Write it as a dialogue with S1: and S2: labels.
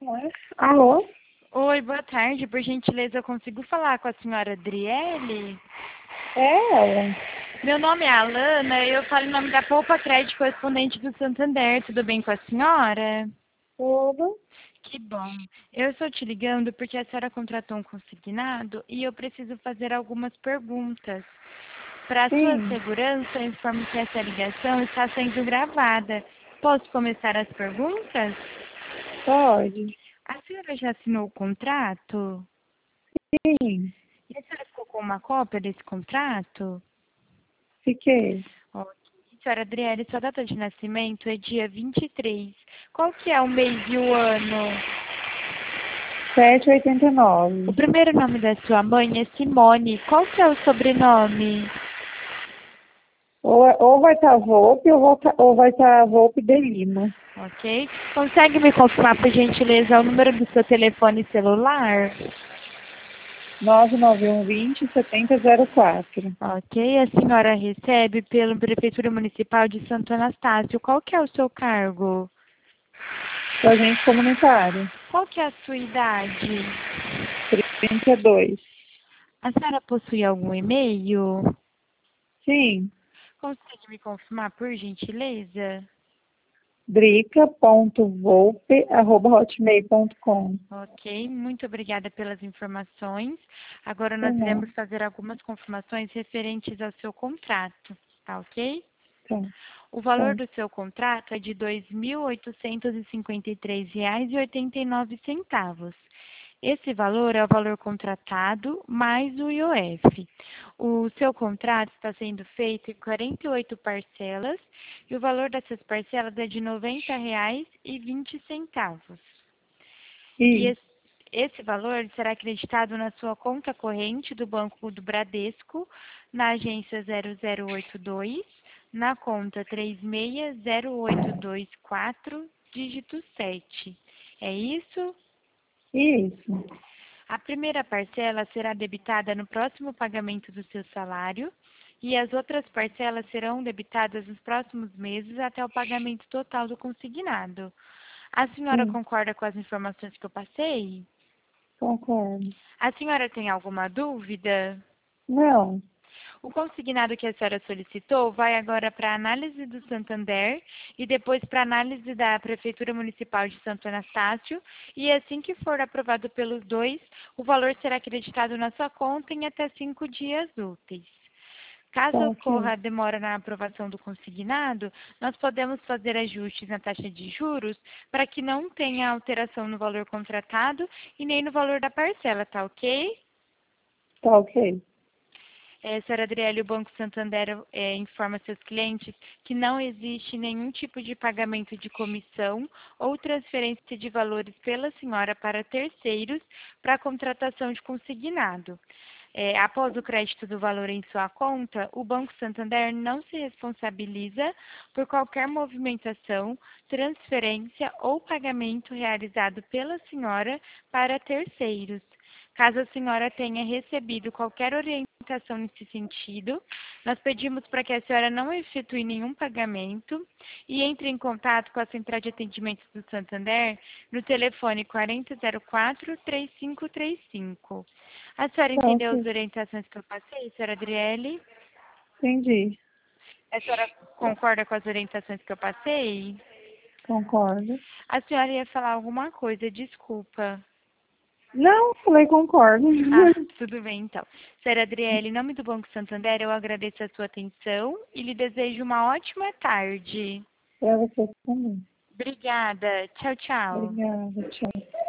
S1: Alô?
S2: Oi, boa tarde. Por gentileza, eu consigo falar com a senhora Adriele?
S1: É ela.
S2: Meu nome é Alana e eu falo em nome da Poupa Crédito Correspondente do Santander. Tudo bem com a senhora?
S1: Tudo?
S2: Que bom. Eu estou te ligando porque a senhora contratou um consignado e eu preciso fazer algumas perguntas. Para a sua
S1: Sim,
S2: segurança, eu informo que essa ligação está sendo gravada. Posso começar as perguntas?
S1: pode.
S2: A senhora já assinou o contrato?
S1: Sim,
S2: E a senhora ficou com uma cópia desse contrato?
S1: fiquei.
S2: Ok. Senhora Adriele, sua data de nascimento é dia 23. Qual que é o mês e o ano?
S1: 7,89.
S2: O primeiro nome da sua mãe é Simone. Qual que é o sobrenome?
S1: Ou vai estar Volpe ou vai estar Volpe de Lima.
S2: Ok. Consegue me confirmar, por gentileza, o número do seu telefone celular?
S1: 99120-7004.
S2: Ok. A senhora recebe pela Prefeitura Municipal de Santo Anastácio. Qual que é o seu cargo?
S1: Agente comunitário.
S2: Qual que é a sua idade?
S1: 32.
S2: A senhora possui algum e-mail?
S1: Sim,
S2: Consegue me confirmar, por gentileza?
S1: drica.volpe@hotmail.com.
S2: Ok, muito obrigada pelas informações. Agora
S1: Tá
S2: nós
S1: bom.
S2: iremos fazer algumas confirmações referentes ao seu contrato, tá ok?
S1: Tá,
S2: O valor
S1: tá.
S2: do seu contrato é de R$ 2.853,89. Esse valor é o valor contratado mais o IOF. O seu contrato está sendo feito em 48 parcelas e o valor dessas parcelas é de R$ 90,20. E
S1: Isso,
S2: esse valor será acreditado na sua conta corrente do Banco do Bradesco, na agência 0082, na conta 360824, dígito 7. É isso?
S1: isso.
S2: A primeira parcela será debitada no próximo pagamento do seu salário e as outras parcelas serão debitadas nos próximos meses até o pagamento total do consignado. A senhora
S1: Sim,
S2: concorda com as informações que eu passei?
S1: concordo.
S2: A senhora tem alguma dúvida?
S1: Não,
S2: O consignado que a senhora solicitou vai agora para a análise do Santander e depois para a análise da Prefeitura Municipal de Santo Anastácio. E assim que for aprovado pelos dois, o valor será acreditado na sua conta em até 5 dias úteis.
S1: tá
S2: Caso
S1: ok.
S2: ocorra demora na aprovação do consignado, nós podemos fazer ajustes na taxa de juros para que não tenha alteração no valor contratado e nem no valor da parcela, tá ok?
S1: Tá ok.
S2: Senhora Adriele, o Banco Santander informa seus clientes que não existe nenhum tipo de pagamento de comissão ou transferência de valores pela senhora para terceiros para a contratação de consignado. Após o crédito do valor em sua conta, o Banco Santander não se responsabiliza por qualquer movimentação, transferência ou pagamento realizado pela senhora para terceiros. Caso a senhora tenha recebido qualquer orientação nesse sentido, nós pedimos para que a senhora não efetue nenhum pagamento e entre em contato com a Central de Atendimento do Santander no telefone 4004-3535. A senhora
S1: Tá
S2: entendeu as
S1: ok.
S2: orientações que eu passei, senhora Adriele?
S1: Entendi.
S2: A senhora concorda com as orientações que eu passei?
S1: Concordo.
S2: A senhora ia falar alguma coisa, desculpa.
S1: Não, falei concordo.
S2: Ah, tudo bem então. Senhora Adriele, em nome do Banco Santander, eu agradeço a sua atenção e lhe desejo uma ótima tarde.
S1: Pra você também.
S2: Obrigada. Tchau, tchau.
S1: Obrigada, tchau.